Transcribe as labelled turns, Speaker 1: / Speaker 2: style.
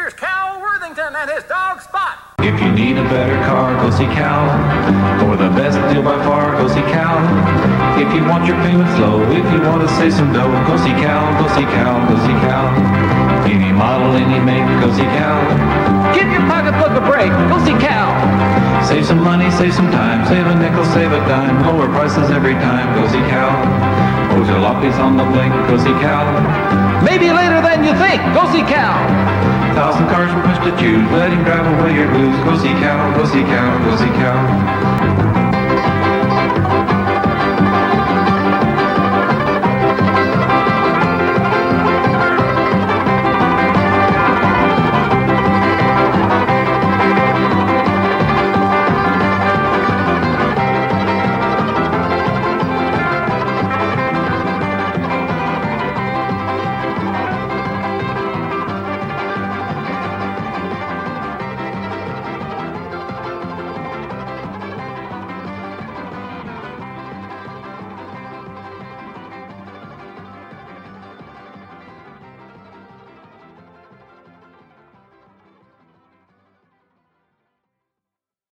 Speaker 1: Here's Cal Worthington and his dog Spot.
Speaker 2: If you need a better car, go see Cal. For the best deal by far, go see Cal. If you want your payments low, if you want to save some dough, go see Cal, go see Cal, go see Cal. Any model, any make, go see Cal.
Speaker 3: Give your pocketbook a break, go see Cal.
Speaker 2: Save some money, save some time, save a nickel, save a dime, lower prices every time, go see Cal. Oh, jalopies on the blink, go see Cal.
Speaker 3: Maybe later than you think, go see Cal.
Speaker 2: 1,000 cars from which to choose, let him drive away your blues, go see Cal, go see Cal, go see Cal.